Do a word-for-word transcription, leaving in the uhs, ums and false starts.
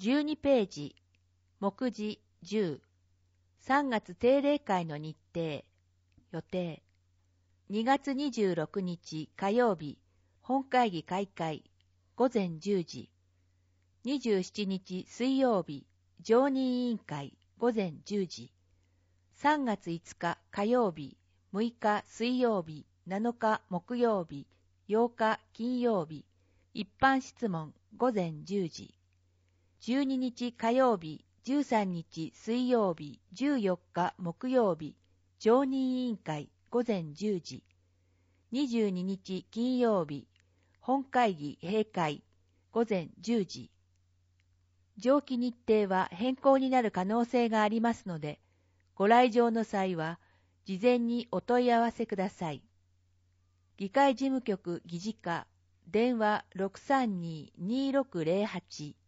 じゅうにページ、目次じゅう、さんがつ定例会の日程、予定。にがつにじゅうろくにち火曜日、本会議開会、ごぜんじゅうじ。にじゅうしちにち水曜日、常任委員会、ごぜんじゅうじ。さんがついつか火曜日、むいか水曜日、なのか木曜日、ようか金曜日、一般質問、ごぜんじゅうじ。じゅうににち火曜日、じゅうさんにち水曜日、じゅうよっか木曜日、常任委員会、ごぜんじゅうじ。にじゅうににち金曜日、本会議閉会、ごぜんじゅうじ。上記日程は変更になる可能性がありますので、ご来場の際は、事前にお問い合わせください。議会事務局議事課、電話 ろくさんにーにーろくゼロはち